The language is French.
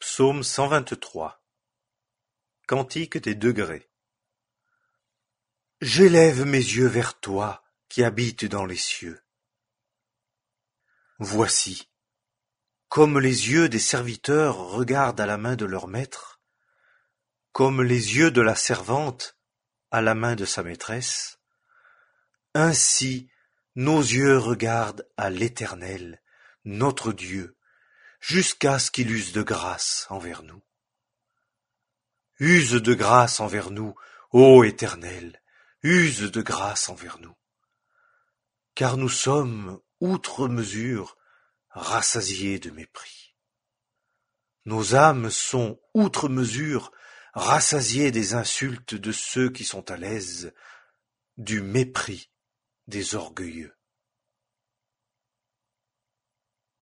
Psaume 123. Cantique des degrés. J'élève mes yeux vers toi, qui habites dans les cieux. Voici, comme les yeux des serviteurs regardent à la main de leur maître, comme les yeux de la servante à la main de sa maîtresse, ainsi nos yeux regardent à l'Éternel, notre Dieu, jusqu'à ce qu'il use de grâce envers nous. Use de grâce envers nous, ô Éternel, use de grâce envers nous. Car nous sommes, outre mesure, rassasiés de mépris. Nos âmes sont, outre mesure, rassasiées des insultes de ceux qui sont à l'aise, du mépris des orgueilleux.